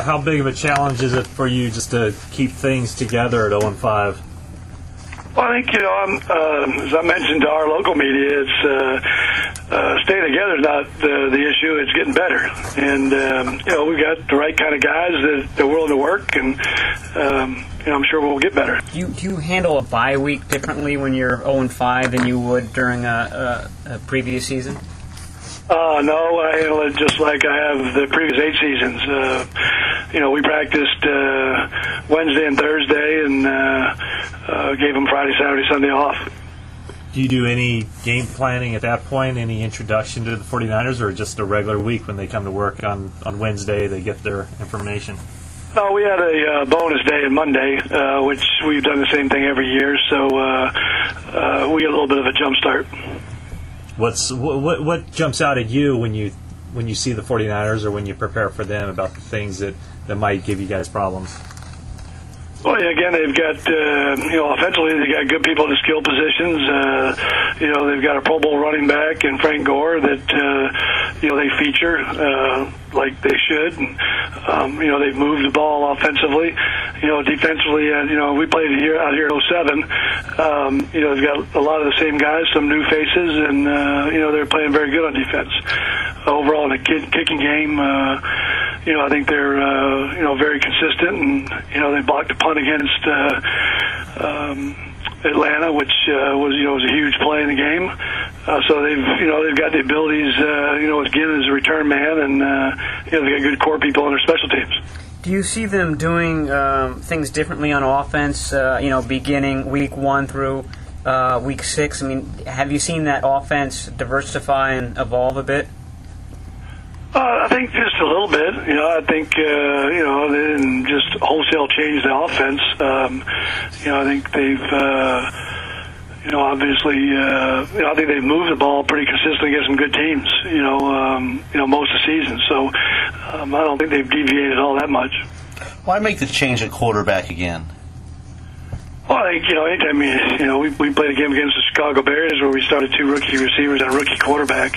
how big of a challenge is it for you just to keep things together at 0-5? Well, I think, as I mentioned to our local media, it's staying together is not the issue. It's getting better. And, we've got the right kind of guys that are willing to work, and, I'm sure we'll get better. Do you handle a bye week differently when you're 0-5 than you would during a previous season? No, I handle it just like I have the previous 8 seasons. We practiced Wednesday and Thursday and gave them Friday, Saturday, Sunday off. Do you do any game planning at that point, any introduction to the 49ers, or just a regular week when they come to work on Wednesday, they get their information? No, we had a bonus day on Monday, which we've done the same thing every year, so we get a little bit of a jump start. What jumps out at you when you see the 49ers or when you prepare for them about the things that might give you guys problems? Well, again, they've got, offensively, they've got good people in the skill positions. They've got a Pro Bowl running back in Frank Gore that, they feature like they should. They've moved the ball offensively. Defensively, we played out here in 07. They've got a lot of the same guys, some new faces, and, they're playing very good on defense. Overall, in the kicking game, I think they're, very consistent, and, they blocked a punt against Atlanta, which was a huge play in the game. So they've got the abilities, again, as a return man, and, they've got good core people on their special teams. Do you see them doing things differently on offense, beginning week 1 through week 6? I mean, have you seen that offense diversify and evolve a bit? I think just a little bit. I think, they didn't just wholesale change the offense. I think they've, obviously, I think they've moved the ball pretty consistently against some good teams, most of the season. So I don't think they've deviated all that much. Why make the change at quarterback again? Well, I think, anytime we played a game against the Chicago Bears where we started 2 rookie receivers and a rookie quarterback.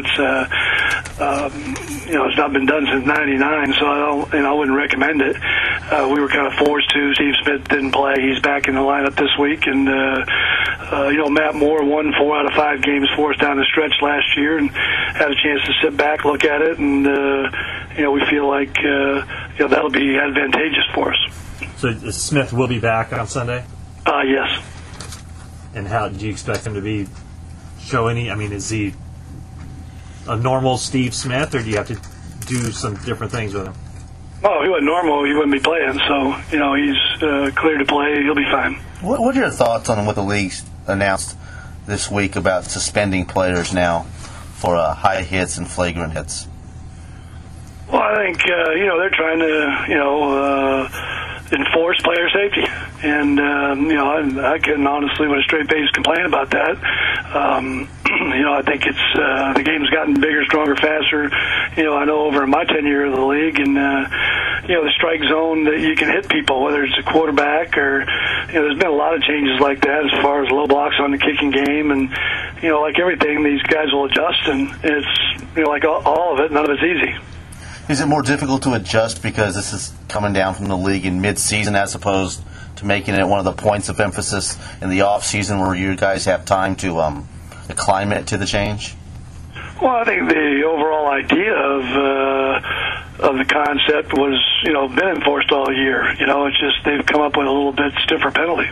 It's not been done since '99, so I wouldn't recommend it. We were kind of forced to. Steve Smith didn't play; he's back in the lineup this week, and Matt Moore won 4 out of 5 games for us down the stretch last year, and had a chance to sit back, look at it, and we feel like that'll be advantageous for us. So Smith will be back on Sunday? Yes. And how do you expect him to show any? I mean, is he a normal Steve Smith, or do you have to do some different things with him? Oh, he wasn't normal. He wouldn't be playing. So, he's clear to play. He'll be fine. What are your thoughts on what the league announced this week about suspending players now for high hits and flagrant hits? Well, I think, they're trying to, enforce player safety. And, I couldn't honestly, with a straight face, complain about that. I think it's the game's gotten bigger, stronger, faster. I know over my tenure of the league, and the strike zone that you can hit people, whether it's a quarterback or there's been a lot of changes like that as far as low blocks on the kicking game, and like everything, these guys will adjust, and it's like all of it, none of it's easy. Is it more difficult to adjust because this is coming down from the league in mid-season as opposed to making it one of the points of emphasis in the off-season where you guys have time to acclimate to the change? Well, I think the overall idea of the concept was, been enforced all year. It's just they've come up with a little bit stiffer penalty.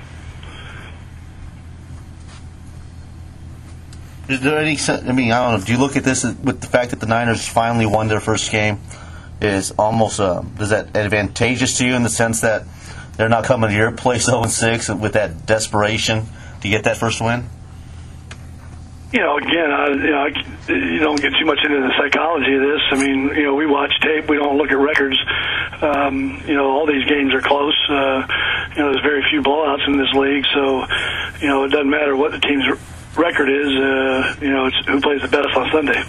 Is there any? I don't know. Do you look at this with the fact that the Niners finally won their first game? Is almost is that advantageous to you in the sense that they're not coming to your place 0-6 with that desperation to get that first win? Again, you don't get too much into the psychology of this. I mean, we watch tape. We don't look at records. All these games are close. There's very few blowouts in this league, so it doesn't matter what the team's record is. It's who plays the best on Sunday.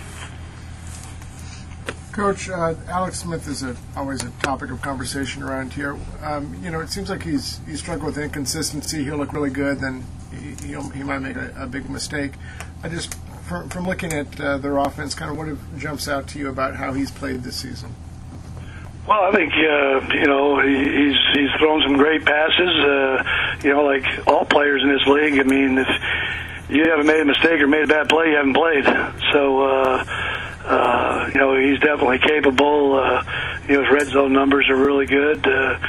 Coach, Alex Smith is always a topic of conversation around here. It seems like he's struggled with inconsistency. He'll look really good, then he might make a big mistake. From looking at their offense, kind of what jumps out to you about how he's played this season? Well, I think he's thrown some great passes. Like all players in this league. I mean, if you haven't made a mistake or made a bad play, you haven't played. So he's definitely capable. His red zone numbers are really good.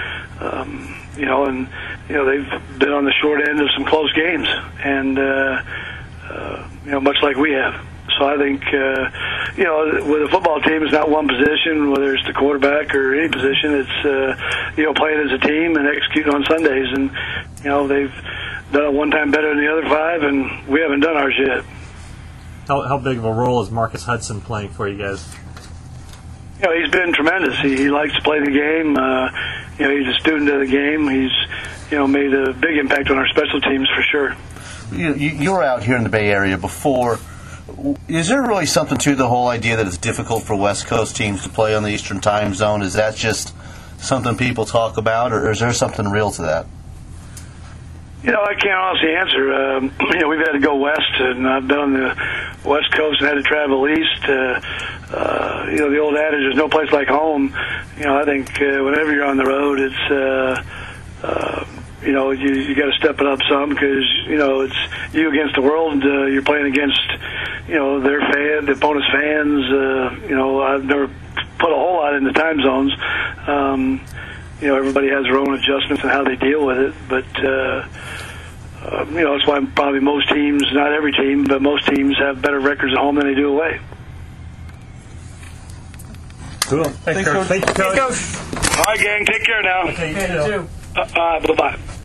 They've been on the short end of some close games, and much like we have. So I think, with a football team, it's not one position, whether it's the quarterback or any position. It's, playing as a team and executing on Sundays. And, they've done it one time better than the other 5, and we haven't done ours yet. How big of a role is Marcus Hudson playing for you guys? He's been tremendous. He likes to play the game. He's a student of the game. He's, made a big impact on our special teams for sure. You were out here in the Bay Area before. Is there really something to the whole idea that it's difficult for West Coast teams to play on the Eastern time zone? Is that just something people talk about, or is there something real to that? I can't honestly answer. We've had to go west, and I've been on the West Coast and had to travel east. The old adage, there's no place like home. I think whenever you're on the road, it's you got to step it up some because it's you against the world. You're playing against the opponent's fans. I've never put a whole lot in the time zones. Everybody has their own adjustments and how they deal with it, but that's why probably most teams, not every team, but most teams have better records at home than they do away. Cool. Thanks, Coach. All right, gang, take care now. Okay, you too. Bye-bye.